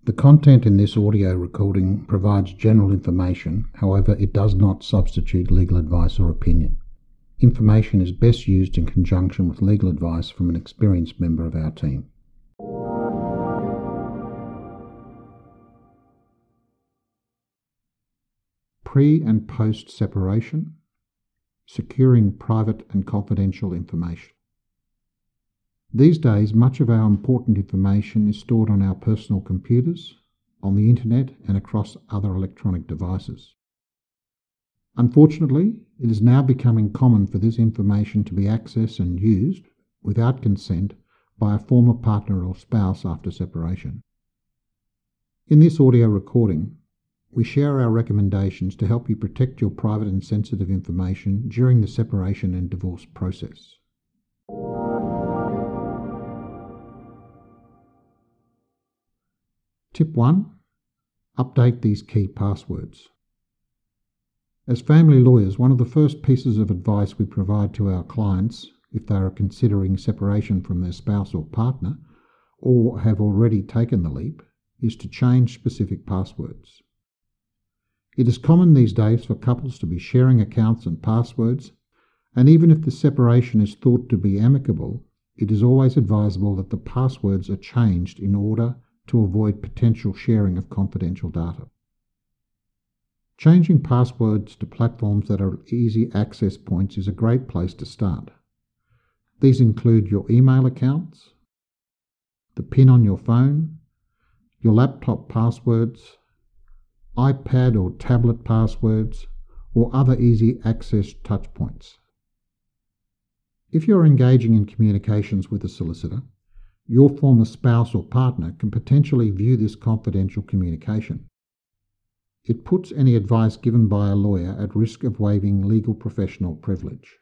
The content in this audio recording provides general information, however, it does not substitute legal advice or opinion. Information is best used in conjunction with legal advice from an experienced member of our team. Pre- and post-separation, securing private and confidential information. These days, much of our important information is stored on our personal computers, on the internet, and across other electronic devices. Unfortunately, it is now becoming common for this information to be accessed and used without consent by a former partner or spouse after separation. In this audio recording, we share our recommendations to help you protect your private and sensitive information during the separation and divorce process. Tip 1. Update these key passwords. As family lawyers, one of the first pieces of advice we provide to our clients if they are considering separation from their spouse or partner, or have already taken the leap, is to change specific passwords. It is common these days for couples to be sharing accounts and passwords, and even if the separation is thought to be amicable, it is always advisable that the passwords are changed in order to avoid potential sharing of confidential data. Changing passwords to platforms that are easy access points is a great place to start. These include your email accounts, the PIN on your phone, your laptop passwords, iPad or tablet passwords, or other easy access touchpoints. If you're engaging in communications with a solicitor, your former spouse or partner can potentially view this confidential communication. It puts any advice given by a lawyer at risk of waiving legal professional privilege.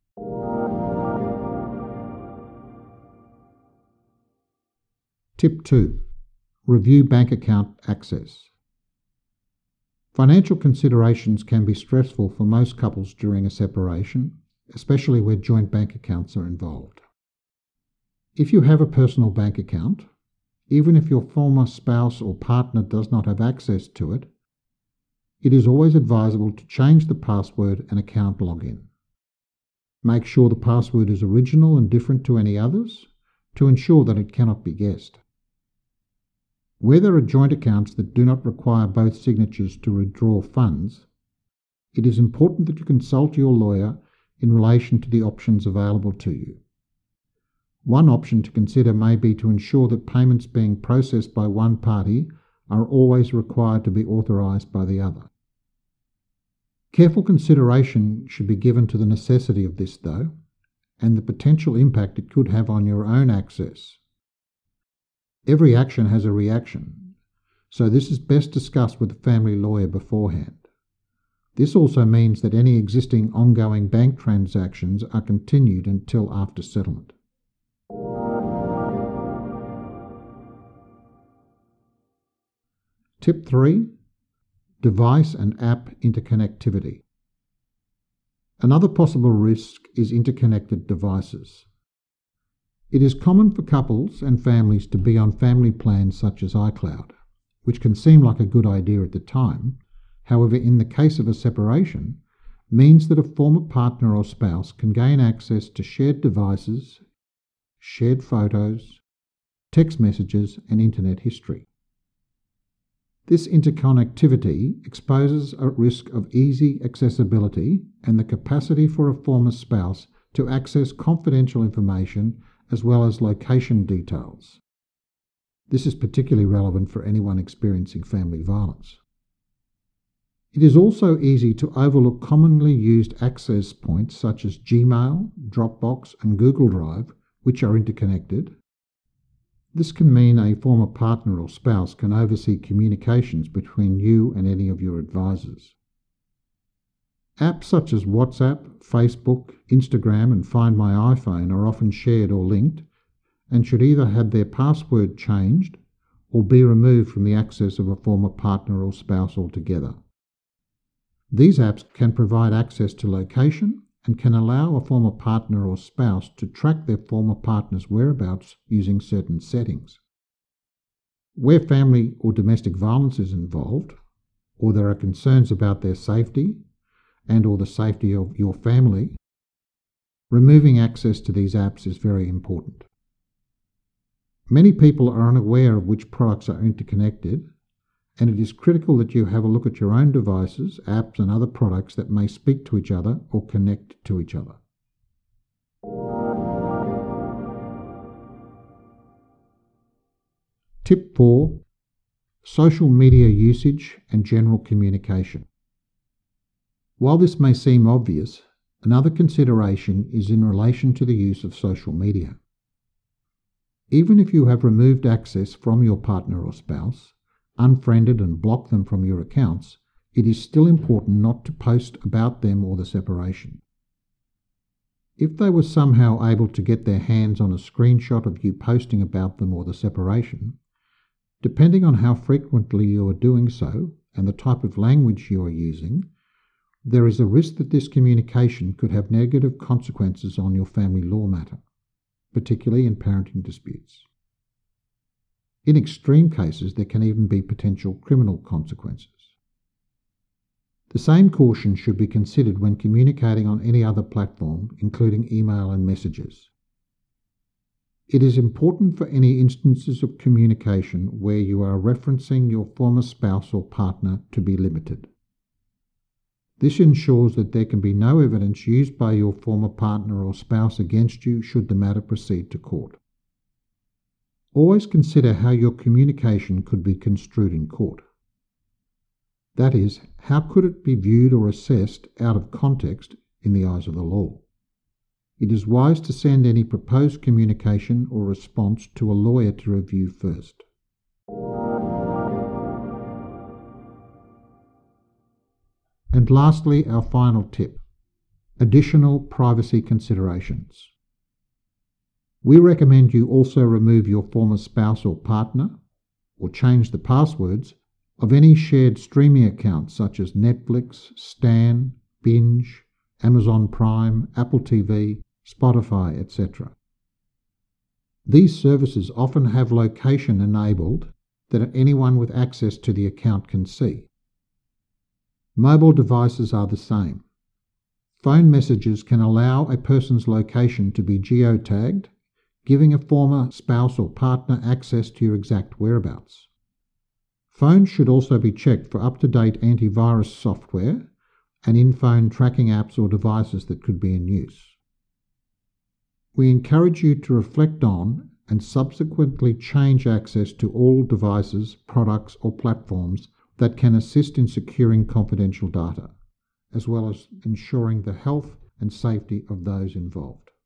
Tip 2. Review bank account access. Financial considerations can be stressful for most couples during a separation, especially where joint bank accounts are involved. If you have a personal bank account, even if your former spouse or partner does not have access to it, it is always advisable to change the password and account login. Make sure the password is original and different to any others to ensure that it cannot be guessed. Where there are joint accounts that do not require both signatures to withdraw funds, it is important that you consult your lawyer in relation to the options available to you. One option to consider may be to ensure that payments being processed by one party are always required to be authorised by the other. Careful consideration should be given to the necessity of this, though, and the potential impact it could have on your own access. Every action has a reaction, so this is best discussed with the family lawyer beforehand. This also means that any existing ongoing bank transactions are continued until after settlement. Tip 3. Device and app interconnectivity. Another possible risk is interconnected devices. It is common for couples and families to be on family plans such as iCloud, which can seem like a good idea at the time. However, in the case of a separation, means that a former partner or spouse can gain access to shared devices, shared photos, text messages, and internet history. This interconnectivity exposes a risk of easy accessibility and the capacity for a former spouse to access confidential information as well as location details. This is particularly relevant for anyone experiencing family violence. It is also easy to overlook commonly used access points such as Gmail, Dropbox, and Google Drive, which are interconnected. This can mean a former partner or spouse can oversee communications between you and any of your advisors. Apps such as WhatsApp, Facebook, Instagram, and Find My iPhone are often shared or linked and should either have their password changed or be removed from the access of a former partner or spouse altogether. These apps can provide access to location and can allow a former partner or spouse to track their former partner's whereabouts using certain settings. Where family or domestic violence is involved, or there are concerns about their safety and or the safety of your family, removing access to these apps is very important. Many people are unaware of which products are interconnected, and it is critical that you have a look at your own devices, apps and other products that may speak to each other or connect to each other. Tip 4. Social media usage and general communication. While this may seem obvious, another consideration is in relation to the use of social media. Even if you have removed access from your partner or spouse, unfriended and blocked them from your accounts, it is still important not to post about them or the separation. If they were somehow able to get their hands on a screenshot of you posting about them or the separation, depending on how frequently you are doing so and the type of language you are using, there is a risk that this communication could have negative consequences on your family law matter, particularly in parenting disputes. In extreme cases, there can even be potential criminal consequences. The same caution should be considered when communicating on any other platform, including email and messages. It is important for any instances of communication where you are referencing your former spouse or partner to be limited. This ensures that there can be no evidence used by your former partner or spouse against you should the matter proceed to court. Always consider how your communication could be construed in court. That is, how could it be viewed or assessed out of context in the eyes of the law? It is wise to send any proposed communication or response to a lawyer to review first. And lastly, our final tip: additional privacy considerations. We recommend you also remove your former spouse or partner, or change the passwords of any shared streaming accounts such as Netflix, Stan, Binge, Amazon Prime, Apple TV, Spotify, etc. These services often have location enabled that anyone with access to the account can see. Mobile devices are the same. Phone messages can allow a person's location to be geotagged, giving a former spouse or partner access to your exact whereabouts. Phones should also be checked for up-to-date antivirus software and in-phone tracking apps or devices that could be in use. We encourage you to reflect on and subsequently change access to all devices, products, or platforms that can assist in securing confidential data, as well as ensuring the health and safety of those involved.